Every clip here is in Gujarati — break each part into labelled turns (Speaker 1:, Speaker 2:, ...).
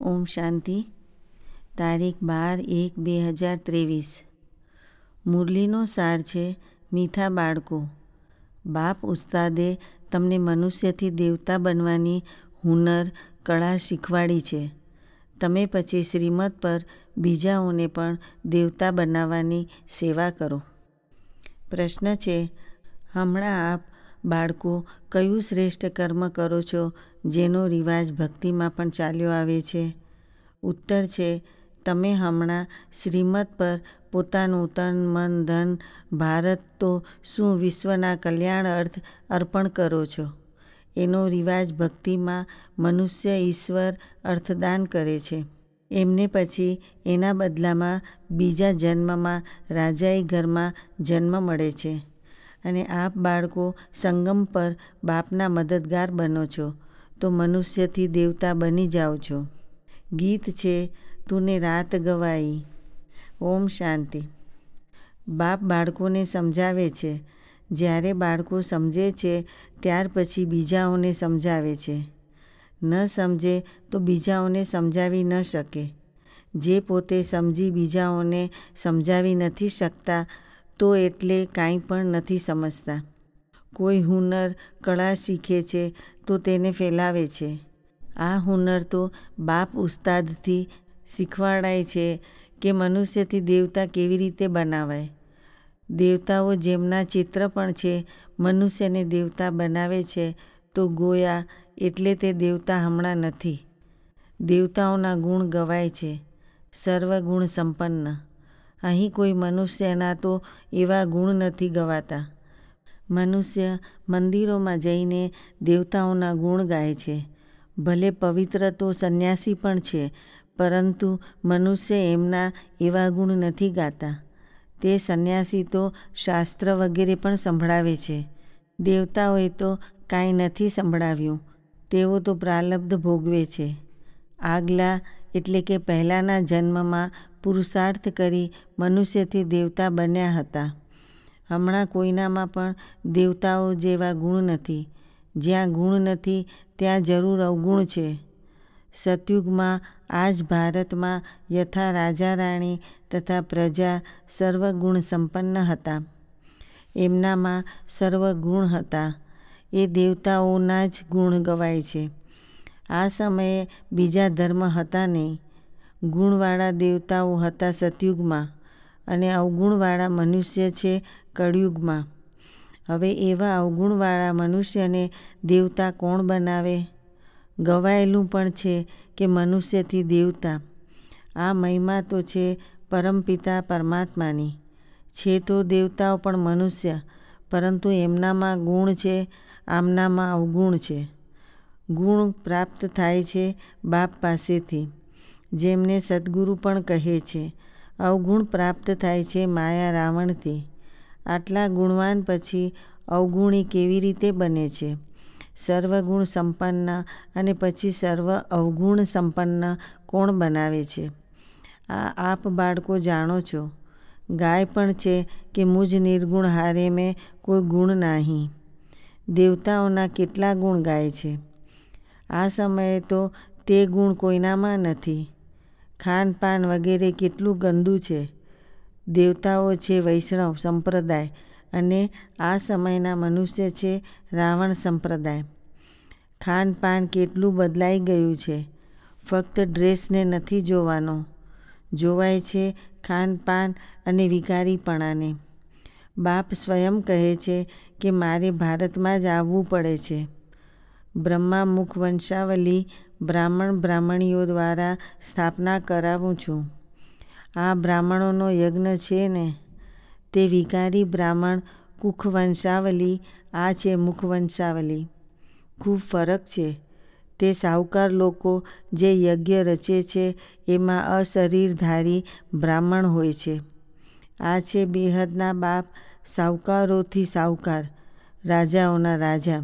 Speaker 1: ઓમ શાંતિ. તારીખ 12/1/2023. મુરલીનો સાર છે મીઠા બાળકો. બાપ ઉસ્તાદે તમને મનુષ્યથી દેવતા બનવાની હુનર કળા શીખવાડી છે. તમે પછી શ્રીમત પર બીજાઓને પણ દેવતા બનાવવાની સેવા કરો. પ્રશ્ન છે, હમણાં આપ બાળકો કયું શ્રેષ્ઠ કર્મ કરો છો જેનો રિવાજ ભક્તિમાં પણ ચાલ્યો આવે છે? ઉત્તર છે, તમે હમણાં શ્રીમત પર પોતાનું તન મન ધન ભારત તો શું વિશ્વના કલ્યાણ અર્થ અર્પણ કરો છો. એનો રિવાજ ભક્તિમાં મનુષ્ય ઈશ્વર અર્થદાન કરે છે. એમને પછી એના બદલામાં બીજા જન્મમાં રાજાઈ ઘરમાં જન્મ મળે છે અને આપ બાળકો સંગમ પર બાપના મદદગાર બનો છો તો મનુષ્યથી દેવતા બની જાઓ છો. ગીત છે તુને રાત ગવાઈ. ઓમ શાંતિ. બાપ બાળકોને સમજાવે છે. જ્યારે બાળકો સમજે છે ત્યાર પછી બીજાઓને સમજાવે છે. ન સમજે તો બીજાઓને સમજાવી ન શકે. જે પોતે સમજી બીજાઓને સમજાવી નથી શકતા તો એટલે કાંઈ પણ નથી સમજતા. કોઈ હુનર કળા શીખે છે તો તેને ફેલાવે છે. આ હુનર તો બાપ ઉસ્તાદથી શીખવાડાય છે કે મનુષ્યથી દેવતા કેવી રીતે બનાવાય. દેવતાઓ જેમના ચિત્ર પણ છે મનુષ્યને દેવતા બનાવે છે તો ગોયા એટલે તે દેવતા હમણાં નથી. દેવતાઓના ગુણ ગવાય છે. સર્વગુણ સંપન્ન. અહીં કોઈ મનુષ્યના તો એવા ગુણ નથી ગવાતા. મનુષ્ય મંદિરોમાં જઈને દેવતાઓના ગુણ ગાય છે. ભલે પવિત્ર તો સંન્યાસી પણ છે પરંતુ મનુષ્ય એમના એવા ગુણ નથી ગાતા. તે સંન્યાસી તો શાસ્ત્ર વગેરે પણ સંભળાવે છે. દેવતાઓએ તો કાંઈ નથી સંભળાવ્યું. તેઓ તો પ્રારબ્ધ ભોગવે છે. આગલા એટલે કે પહેલાંના જન્મમાં પુરુષાર્થ કરી મનુષ્યથી દેવતા બન્યા હતા. હમણાં કોઈનામાં પણ દેવતાઓ જેવા ગુણ નથી. જ્યાં ગુણ નથી ત્યાં જરૂર અવગુણ છે. સતયુગમાં આ જ ભારતમાં યથા રાજા રાણી તથા પ્રજા સર્વગુણ સંપન્ન હતા. એમનામાં સર્વગુણ હતા. એ દેવતાઓના જ ગુણ ગવાય છે. આ સમયે બીજા ધર્મ હતા નહીં. ગુણવાળા દેવતાઓ હતા સતયુગમાં અને અવગુણવાળા મનુષ્ય છે કળિયુગમાં. હવે એવા અવગુણવાળા મનુષ્યને દેવતા કોણ બનાવે? ગવાયેલું પણ છે કે મનુષ્યથી દેવતા. આ મહિમા તો છે પરમપિતા પરમાત્માની. છે તો દેવતાઓ પણ મનુષ્ય પરંતુ એમનામાં ગુણ છે આમનામાં અવગુણ છે. ગુણ પ્રાપ્ત થાય છે બાપ પાસેથી જેમને સદ્ગુરુ પણ કહે છે. અવગુણ પ્રાપ્ત થાય છે માયા રાવણથી. આટલા ગુણવાન પછી અવગુણી કેવી રીતે બને છે? સર્વગુણ સંપન્ન અને પછી સર્વ અવગુણ સંપન્ન કોણ બનાવે છે? આ આપ બાળકો જાણો છો. ગાય પણ છે કે મુજ નિર્ગુણ હારે મેં કોઈ ગુણ નહીં. દેવતાઓના કેટલા ગુણ ગાય છે. આ સમયે તો તે ગુણ કોઈનામાં નથી. ખાનપાન વગેરે કેટલું ગંદુ છે. દેવતાઓ છે વૈષ્ણવ સંપ્રદાય અને આ સમયના મનુષ્ય છે રાવણ સંપ્રદાય. ખાનપાન કેટલું બદલાઈ ગયું છે. ફક્ત ડ્રેસને નથી જોવાનો, જોવાય છે ખાનપાન અને વિકારીપણાને. બાપ સ્વયં કહે છે કે મારે ભારતમાં જ આવવું પડે છે. બ્રહ્મા મુખ વંશાવલી બ્રાહ્મણીઓ દ્વારા સ્થાપના કરાવું છું. આ બ્રાહ્મણોનો યજ્ઞ છે ને. તે વિકારી બ્રાહ્મણ કુખ વંશાવલી, આ છે મુખ વંશાવલી. ખૂબ ફરક છે. તે સાહુકાર લોકો જે યજ્ઞ રચે છે એમાં અશરીરધારી બ્રાહ્મણ હોય છે. આ છે બેહદના બાપ સાહુકારોથી સાહુકાર, રાજાઓના રાજા.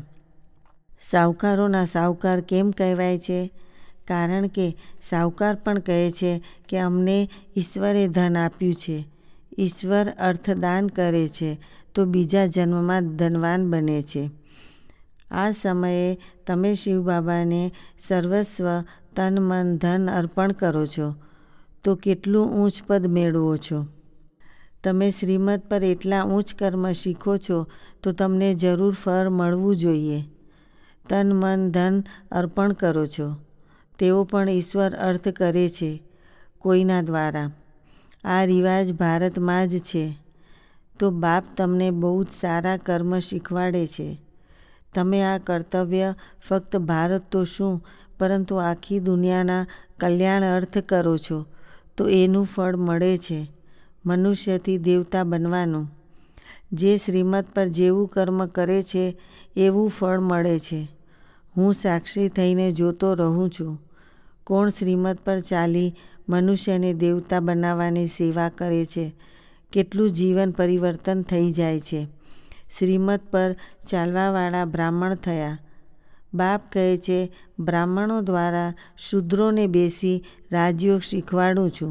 Speaker 1: સાહુકારોના સાહુકાર કેમ કહેવાય છે? કારણ કે સાહુકાર પણ કહે છે કે અમને ઈશ્વરે ધન આપ્યું છે. ઈશ્વર અર્થદાન કરે છે તો બીજા જન્મમાં ધનવાન બને છે. આ સમયે તમે શિવ બાબાને સર્વસ્વ તન મન ધન અર્પણ કરો છો તો કેટલું ઊંચ પદ મેળવો છો. તમે શ્રીમત પર એટલા ઊંચ કર્મ શીખો છો તો તમને જરૂર ફળ મળવું જોઈએ. તન મન ધન અર્પણ કરો છો. તેઓ પણ ઈશ્વર અર્થ કરે છે કોઈના દ્વારા. આ રિવાજ ભારતમાં જ છે. તો બાપ તમને બહુ જ સારા કર્મ શીખવાડે છે. તમે આ કર્તવ્ય ફક્ત ભારત તો શું પરંતુ આખી દુનિયાના કલ્યાણ અર્થ કરો છો તો એનું ફળ મળે છે મનુષ્યથી દેવતા બનવાનું. જે શ્રીમત પર જેવું કર્મ કરે છે એવું ફળ મળે છે. હું સાક્ષી થઈને જોતો રહું છું. કોણ શ્રીમત પર ચાલી મનુષ્યને દેવતા બનાવવાની સેવા કરે છે. કેટલું જીવન પરિવર્તન થઈ જાય છે. શ્રીમત પર ચાલવાવાળા બ્રાહ્મણ થયા. બાપ કહે છે બ્રાહ્મણો દ્વારા શૂદ્રોને બેસી રાજયોગ શીખવાડું છું.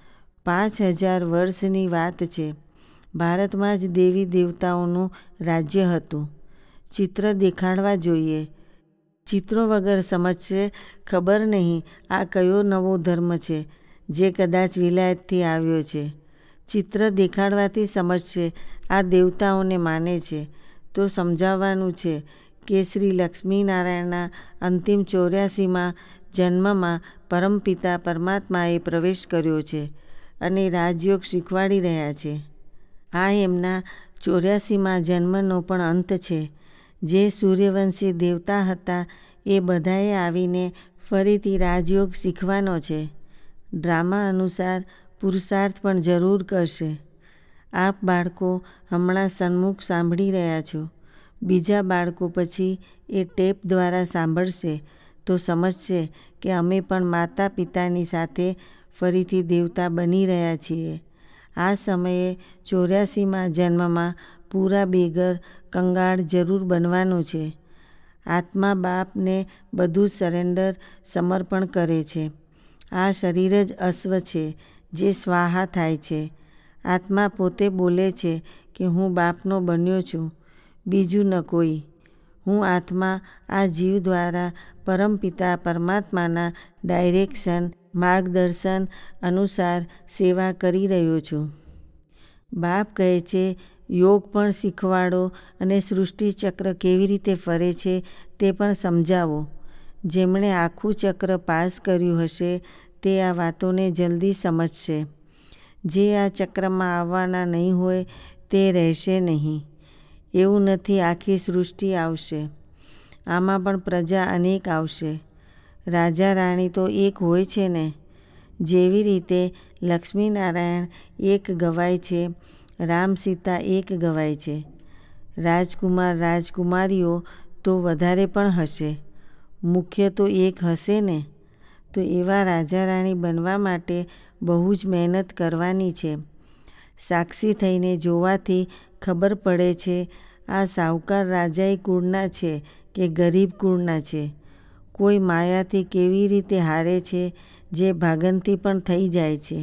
Speaker 1: 5000 વર્ષની વાત છે. ભારતમાં જ દેવી દેવતાઓનું રાજ્ય હતું. ચિત્ર દેખાડવા જોઈએ. ચિત્રો વગર સમજશે ખબર નહીં આ કયો નવો ધર્મ છે જે કદાચ વિલાયતથી આવ્યો છે. ચિત્ર દેખાડવાથી સમજશે આ દેવતાઓને માને છે. તો સમજાવવાનું છે કે શ્રી લક્ષ્મીનારાયણના અંતિમ 84માં જન્મમાં પરમપિતા પરમાત્માએ પ્રવેશ કર્યો છે અને રાજયોગ શીખવાડી રહ્યા છે. આ એમના 84માં જન્મનો પણ અંત છે. જે સૂર્યવંશી દેવતા હતા એ બધાએ આવીને ફરીથી રાજયોગ શીખવાનો છે. ડ્રામા અનુસાર પુરુષાર્થ પણ જરૂર કરશે. આપ બાળકો હમણાં સન્મુખ સાંભળી રહ્યા છો. બીજા બાળકો પછી એ ટેપ દ્વારા સાંભળશે તો સમજશે કે અમે પણ માતા પિતાની સાથે ફરીથી દેવતા બની રહ્યા છીએ. આ સમયે 84માં જન્મમાં પૂરા બેઘર કંગાળ જરૂર બનવાનું છે. આત્મા બાપને બધું જ સરેન્ડર સમર્પણ કરે છે. આ શરીર જ અશ્વ છે જે સ્વાહા થાય છે. આત્મા પોતે બોલે છે કે હું બાપનો બન્યો છું, બીજું ન કોઈ. હું આત્મા આ જીવ દ્વારા પરમપિતા પરમાત્માના ડાયરેક્શન માર્ગદર્શન અનુસાર સેવા કરી રહ્યો છું. બાપ કહે છે યોગ પણ શીખવાડો અને સૃષ્ટિ ચક્ર કેવી રીતે ફરે છે તે પણ સમજાવો. જેમણે આખું ચક્ર પાસ કર્યું હશે તે આ વાતોને જલ્દી સમજશે. જે આ ચક્રમાં આવવાના નહીં હોય તે રહેશે નહીં. એવું નથી આખી સૃષ્ટિ આવશે. આમાં પણ પ્રજા અનેક આવશે. રાજા રાણી તો એક હોય છે ને. જેવી રીતે લક્ષ્મીનારાયણ એક ગવાય છે, રામ સીતા એક ગવાય છે. રાજકુમાર રાજકુમારીઓ તો વધારે પણ હશે. મુખ્ય તો એક હશે ને. તો એવા રાજા રાણી બનવા માટે બહુ જ મહેનત કરવાની છે. સાક્ષી થઈને જોવાથી ખબર પડે છે આ સાહુકાર રાજાઈ કુળના છે કે ગરીબ કુળના છે. કોઈ માયાથી કેવી રીતે હારે છે જે ભાગનથી પણ થઈ જાય છે.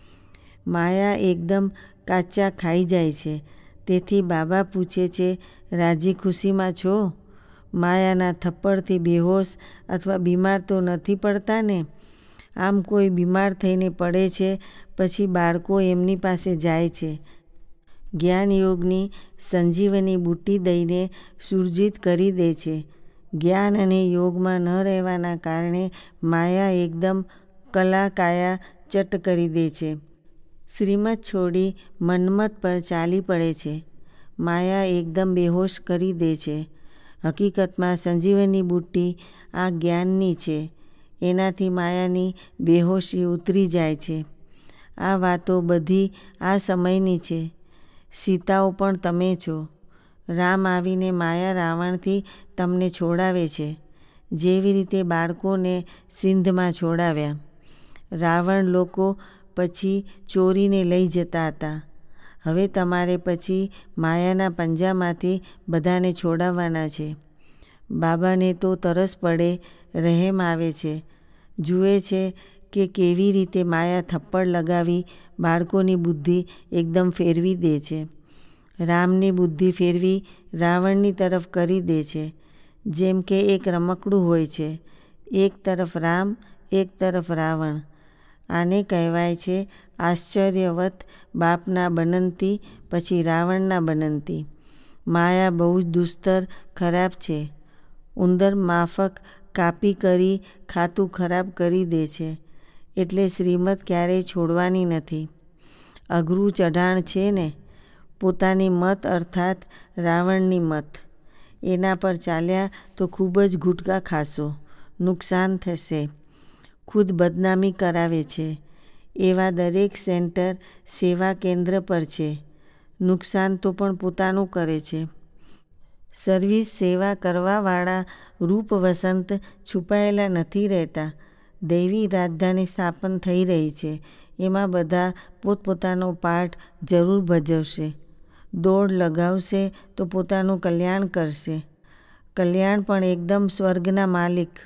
Speaker 1: માયા એકદમ કાચા ખાઈ જાય છે. તેથી બાબા પૂછે છે રાજી ખુશીમાં છો? માયાના થપ્પડથી બેહોશ અથવા બીમાર તો નથી પડતા ને? આમ કોઈ બીમાર થઈને પડે છે પછી બાળકો એમની પાસે જાય છે. જ્ઞાન યોગની સંજીવની બુટ્ટી દઈને સુરજીત કરી દે છે. જ્ઞાન અને યોગમાં ન રહેવાના કારણે માયા એકદમ કલાકાયા ચટ કરી દે છે. શ્રીમત છોડી મન્મત પર ચાલી પડે છે. માયા એકદમ બેહોશ કરી દે છે. હકીકતમાં સંજીવની બુટ્ટી આ જ્ઞાનની છે. એનાથી માયાની બેહોશી ઉતરી જાય છે. આ વાતો બધી આ સમયની છે. સીતાઓ પણ તમે છો. રામ આવીને માયા રાવણથી તમને છોડાવે છે. જેવી રીતે બાળકોને સિંધમાં છોડાવ્યા. રાવણ લોકો પછી ચોરીને લઈ જતા હતા. હવે તમારે પછી માયાના પંજામાંથી બધાને છોડાવવાના છે. બાબાને તો તરસ પડે, રહેમ આવે છે. જુએ છે કે કેવી રીતે માયા થપ્પડ લગાવી બાળકોની બુદ્ધિ એકદમ ફેરવી દે છે. રામની બુદ્ધિ ફેરવી રાવણની તરફ કરી દે છે. જેમ કે એક રમકડું હોય છે. એક તરફ રામ, એક તરફ રાવણ. આને કહેવાય છે આશ્ચર્યવત બાપના બનંતી પછી રાવણના બનંતી. માયા બહુ જ દુસ્તર ખરાબ છે. ઉંદર માફક કાપી કરી ખાતું ખરાબ કરી દે છે. એટલે શ્રીમત ક્યારેય છોડવાની નથી. અઘરું ચઢાણ છે ને. પોતાની મત અર્થાત રાવણની મત. એના પર ચાલ્યા તો ખૂબ જ ગુટકા ખાશો, નુકસાન થશે. ખુદ બદનામી કરાવે છે. એવા દરેક સેન્ટર સેવા કેન્દ્ર પર છે. નુકસાન તો પણ પોતાનું કરે છે. સર્વિસ સેવા કરવાવાળા રૂપ વસંત છુપાયેલા નથી રહેતા. દૈવી રાજધાની સ્થાપન થઈ રહી છે. એમાં બધા પોતપોતાનો પાઠ જરૂર ભજવશે. દોડ લગાવશે તો પોતાનું કલ્યાણ કરશે. કલ્યાણ પણ એકદમ સ્વર્ગના માલિક.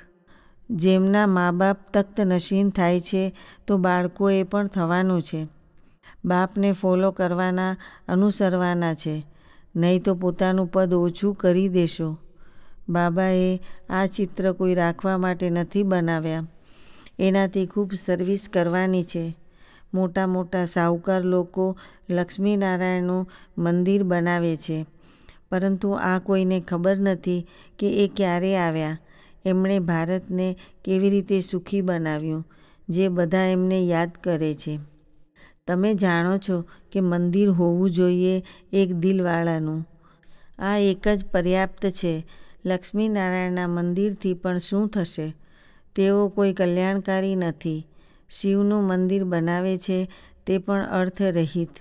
Speaker 1: જેમના મા બાપ તખ્ત નશીન થાય છે તો બાળકોએ પણ થવાનું છે. બાપને ફોલો કરવાના, અનુસરવાના છે. નહીં તો પોતાનું પદ ઓછું કરી દેશો. બાબાએ આ ચિત્ર કોઈ રાખવા માટે નથી બનાવ્યા. એનાથી ખૂબ સર્વિસ કરવાની છે. મોટા મોટા સાહુકાર લોકો લક્ષ્મીનારાયણનું મંદિર બનાવે છે. પરંતુ આ કોઈને ખબર નથી કે એ ક્યારે આવ્યા, એમણે ભારતને કેવી રીતે સુખી બનાવ્યું, જે બધા એમને યાદ કરે છે. તમે જાણો છો કે મંદિર હોવું જોઈએ એક દિલવાળાનું. આ એક જ પર્યાપ્ત છે. લક્ષ્મીનારાયણના મંદિરથી પણ શું થશે? તેઓ કોઈ કલ્યાણકારી નથી. શિવનું મંદિર બનાવે છે તે પણ અર્થરહિત.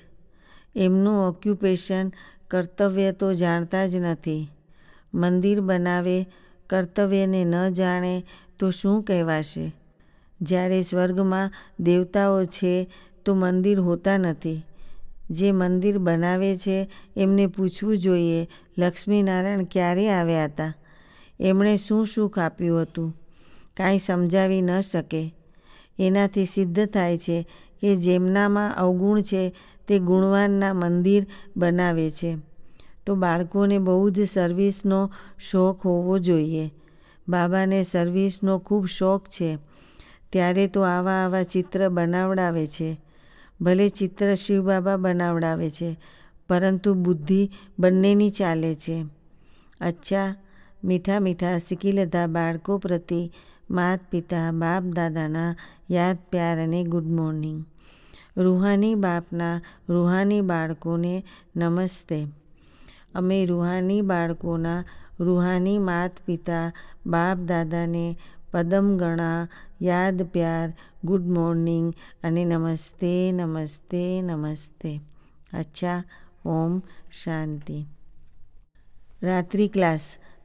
Speaker 1: એમનું ઓક્યુપેશન કર્તવ્ય તો જાણતા જ નથી. મંદિર બનાવે, કર્તવ્યને ન જાણે તો શું કહેવાશે? જ્યારે સ્વર્ગમાં દેવતાઓ છે તો મંદિર હોતા નથી. જે મંદિર બનાવે છે એમને પૂછવું જોઈએ લક્ષ્મીનારાયણ ક્યારે આવ્યા હતા? એમણે શું સુખ આપ્યું હતું? કાંઈ સમજાવી ન શકે. એનાથી સિદ્ધ થાય છે કે જેમનામાં અવગુણ છે તે ગુણવાનના મંદિર બનાવે છે. તો બાળકોને બહુ જ સર્વિસનો શોખ હોવો જોઈએ. બાબાને સર્વિસનો ખૂબ શોખ છે. ત્યારે તો આવા ચિત્ર બનાવડાવે છે. ભલે ચિત્ર શિવ બાબા બનાવડાવે છે, પરંતુ બુદ્ધિ બંનેની ચાલે છે. અચ્છા, મીઠા મીઠા સિકીલધા બાળકો પ્રતિ માત પિતા બાપ દાદાના યાદ પ્યાર અને ગુડ મોર્નિંગ. રૂહાની બાપના રૂહાની બાળકોને નમસ્તે. અમે રૂહાની બાળકોના રૂહાની માત પિતા બાપ દાદાને પદમ ગણા યાદ પ્યાર, ગુડ મોર્નિંગ અને નમસ્તે નમસ્તે નમસ્તે. અચ્છા, ઓમ શાંતિ. રાત્રિ ક્લાસ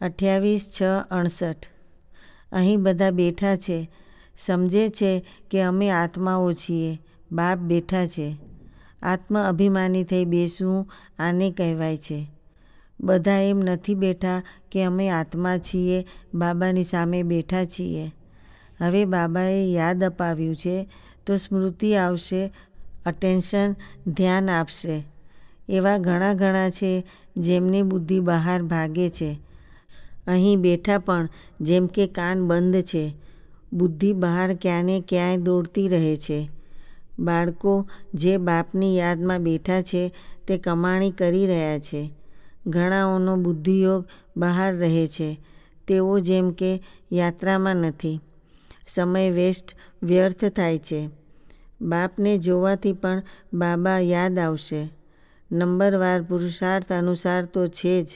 Speaker 1: 28/6/68. અહીં બધા બેઠા છે. સમજે છે કે અમે આત્માઓ છીએ. બાપ બેઠા છે. આત્મ અભિમાની થઈ બેસવું આને કહેવાય છે. બધા એમ નથી બેઠા કે અમે આત્મા છીએ, બાબાની સામે બેઠા છીએ. હવે બાબાએ યાદ અપાવ્યું છે તો સ્મૃતિ આવશે, અટેન્શન ધ્યાન આપશે. એવા ઘણા છે જેમની બુદ્ધિ બહાર ભાગે છે. અહીં બેઠા પણ જેમ કે કાન બંધ છે. બુદ્ધિ બહાર ક્યાંને ક્યાંય દોડતી રહે છે. બાળકો જે બાપની યાદમાં બેઠા છે તે કમાણી કરી રહ્યા છે. ઘણાઓનો બુદ્ધિયોગ બહાર રહે છે. તેઓ જેમ કે યાત્રામાં નથી. સમય વેસ્ટ વ્યર્થ થાય છે. બાપને જોવાથી પણ બાબા યાદ આવશે. નંબરવાર પુરુષાર્થ અનુસાર તો છે જ.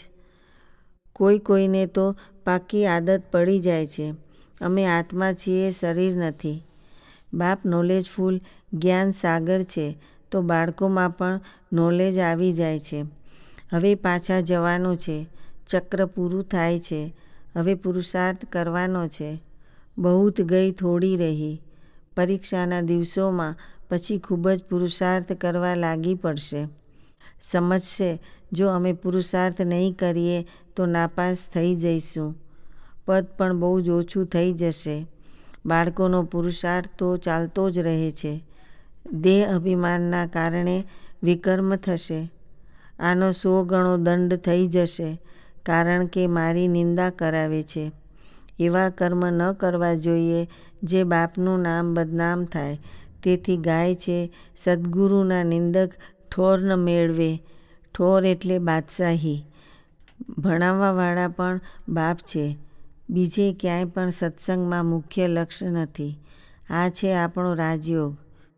Speaker 1: કોઈને તો પાકી આદત પડી જાય છે. અમે આત્મા છીએ, શરીર નથી. બાપ નોલેજફુલ જ્ઞાન સાગર છે તો બાળકોમાં પણ નોલેજ આવી જાય છે. હવે પાછા જવાનું છે. ચક્ર પૂરું થાય છે. હવે પુરુષાર્થ કરવાનો છે. બહુત ગઈ થોડી રહી. પરીક્ષાના દિવસોમાં પછી ખૂબ જ પુરુષાર્થ કરવા લાગી પડશે. સમજશે જો અમે પુરુષાર્થ નહીં કરીએ તો નાપાસ થઈ જઈશું. પદ પણ બહુ જ ઓછું થઈ જશે. બાળકોનો પુરુષાર્થ તો ચાલતો જ રહે છે. દેહ અભિમાનના કારણે વિકર્મ થશે. આનો 100 ગણો દંડ થઈ જશે કારણ કે મારી નિંદા કરાવે છે. એવા કર્મ ન કરવા જોઈએ જે બાપનું નામ બદનામ થાય. તેથી ગાય છે સદ્ગુરુના નિંદક ઠોર ન મેળવે. ઠોર એટલે બાદશાહી. ભણાવવાવાળા પણ બાપ છે. બીજે ક્યાંય પણ સત્સંગમાં મુખ્ય લક્ષ્ય નથી. આ છે આપણો રાજયોગ.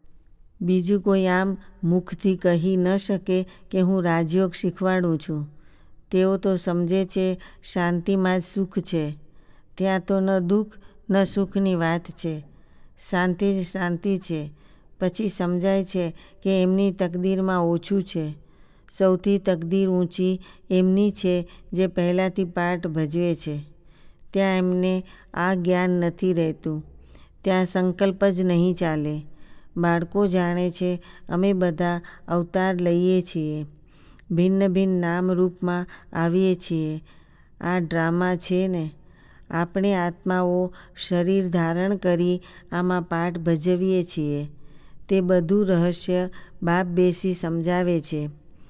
Speaker 1: બીજું કોઈ આમ મુખથી કહી ન શકે કે હું રાજયોગ શીખવાડું છું. તેઓ તો સમજે છે શાંતિમાં જ સુખ છે. ત્યાં તો ન દુઃખ ન સુખની વાત છે. શાંતિ જ શાંતિ છે. પછી સમજાય છે કે એમની તકદીરમાં ઓછું છે. સૌથી તકદીર ઊંચી એમની છે જે પહેલાંથી પાઠ ભજવે છે. ત્યાં એમને આ જ્ઞાન નથી રહેતું. ત્યાં સંકલ્પ જ નહીં ચાલે. બાળકો જાણે છે અમે બધા અવતાર લઈએ છીએ. ભિન્ન ભિન્ન નામરૂપમાં આવીએ છીએ. આ ડ્રામા છે ને. આપણે આત્માઓ શરીર ધારણ કરી આમાં પાઠ ભજવીએ છીએ. તે બધું રહસ્ય બાપ બેસી સમજાવે છે.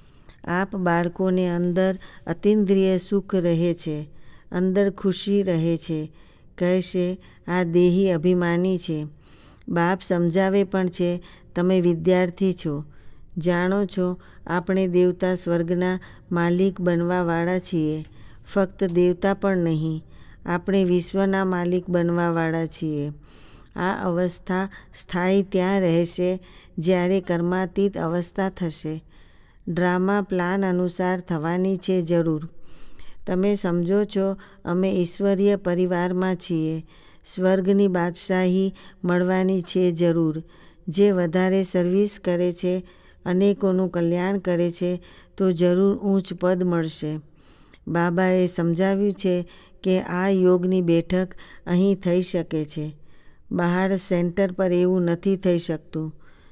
Speaker 1: આપ બાળકોને અંદર અતિન્દ્રિય સુખ રહે છે. અંદર ખુશી રહે છે. કહેશે આ દેહી અભિમાની છે. બાપ સમજાવે પણ છે તમે વિદ્યાર્થી છો. જાણો છો આપણે દેવતા સ્વર્ગના માલિક બનવાવાળા છીએ. ફક્ત દેવતા પણ નહીં, આપણે વિશ્વના માલિક બનવાવાળા છીએ. આ અવસ્થા સ્થાયી ત્યાં રહેશે જ્યારે કર્માતીત અવસ્થા થશે. ડ્રામા પ્લાન અનુસાર થવાની છે જરૂર. તમે સમજો છો અમે ઈશ્વરીય પરિવારમાં છીએ. સ્વર્ગની બાદશાહી મળવાની છે જરૂર. જે વધારે સર્વિસ કરે છે, અનેકોનું કલ્યાણ કરે છે તો જરૂર ઊંચ પદ મળશે. બાબાએ સમજાવ્યું છે કે આ યોગની બેઠક અહીં થઈ શકે છે. બહાર સેન્ટર પર એવું નથી થઈ શકતું.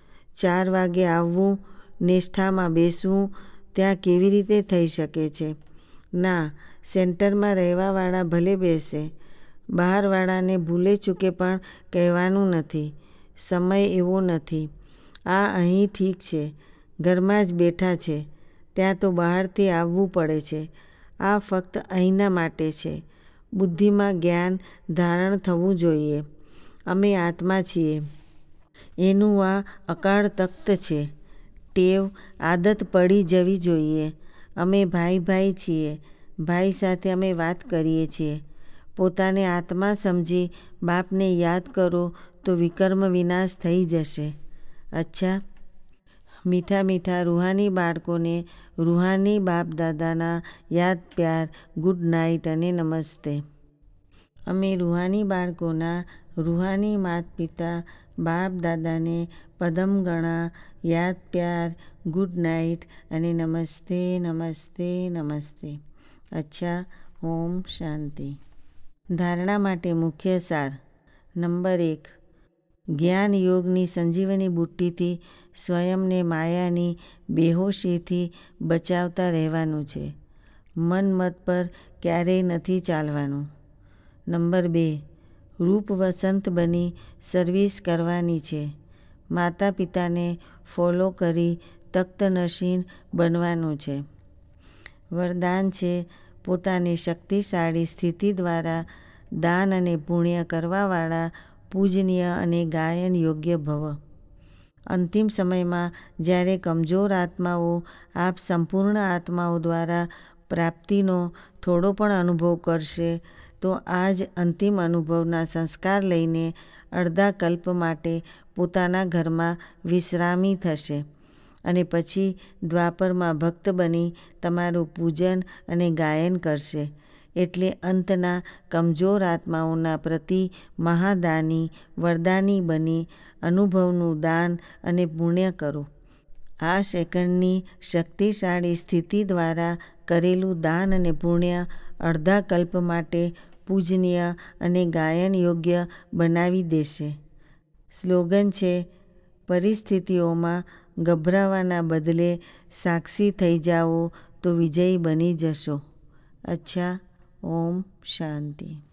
Speaker 1: 4 વાગે આવવું, નિષ્ઠામાં બેસવું ત્યાં કેવી રીતે થઈ શકે છે? ના, સેન્ટરમાં રહેવાવાળા ભલે બેસે. બહારવાળાને ભૂલે ચૂકે પણ કહેવાનું નથી. સમય એવો નથી. આ અહીં ઠીક છે. ઘરમાં જ બેઠા છે. ત્યાં તો બહારથી આવવું પડે છે. આ ફક્ત અહીંના માટે છે. બુદ્ધિમાં જ્ઞાન ધારણ થવું જોઈએ. અમે આત્મા છીએ. એનું આ અકાળ તખ્ત છે. ટેવ, આદત પડી જવી જોઈએ. અમે ભાઈ ભાઈ છીએ. ભાઈ સાથે અમે વાત કરીએ છીએ. પોતાને આત્મા સમજી બાપને યાદ કરો તો વિકર્મ વિનાશ થઈ જશે. અચ્છા. મીઠા મીઠા રૂહાની બાળકોને રૂહાની બાપ દાદાના યાદ પ્યાર, ગુડ નાઇટ અને નમસ્તે. અમે રૂહાની બાળકોના રૂહાની માત પિતા બાપ દાદાને પદમગણા યાદ પ્યાર, ગુડ નાઇટ અને નમસ્તે નમસ્તે નમસ્તે. અચ્છા. ઓમ શાંતિ. ધારણા માટે મુખ્ય સાર. નંબર 1. જ્ઞાન યોગની સંજીવની બુટ્ટીથી સ્વયંને માયાની બેહોશીથી બચાવતા રહેવાનું છે. મન મત પર ક્યારેય નથી ચાલવાનું. નંબર 2. રૂપ વસંત બની સર્વિસ કરવાની છે. માતા પિતાને ફોલો કરી તખ્તનશીન બનવાનું છે. વરદાન છે પોતાની શક્તિશાળી સ્થિતિ દ્વારા દાન અને પુણ્ય કરવાવાળા પૂજનીય અને ગાયન યોગ્ય ભવ. અંતિમ સમયમાં જ્યારે કમજોર આત્માઓ આપ સંપૂર્ણ આત્માઓ દ્વારા પ્રાપ્તિનો થોડો પણ અનુભવ કરશે તો આ જ અંતિમ અનુભવના સંસ્કાર લઈને અડધા કલ્પ માટે પોતાના ઘરમાં વિશ્રામી થશે અને પછી દ્વાપરમાં ભક્ત બની તમારું પૂજન અને ગાયન કરશે. એટલે અંતના કમજોર આત્માઓના પ્રતિ મહાદાની વરદાની બની અનુભવનું દાન અને પુણ્ય કરો. આ સેકન્ડની શક્તિશાળી સ્થિતિ દ્વારા કરેલું દાન અને પુણ્ય અડધા કલ્પ માટે પૂજનીય અને ગાયન યોગ્ય બનાવી દેશે. સ્લોગન છે પરિસ્થિતિઓમાં ગભરાવાના બદલે સાક્ષી થઈ જાઓ તો વિજયી બની જશો. અચ્છા. ઓમ શાંતિ.